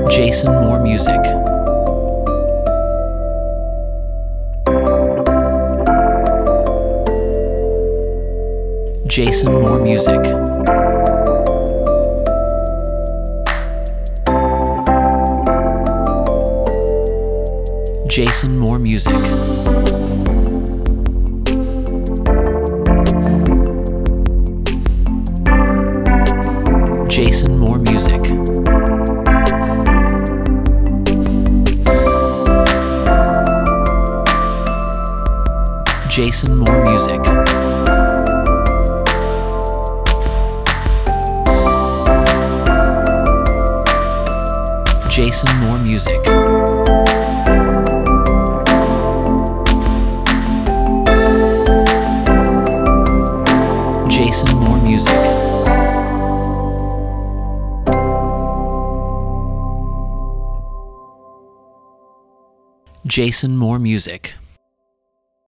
Jason Moore Music. Jason Moore Music. Jason Moore Music. Jason Moore Music. Jason Moore Music. Jason Moore Music. Jason Moore Music. Jason Moore Music.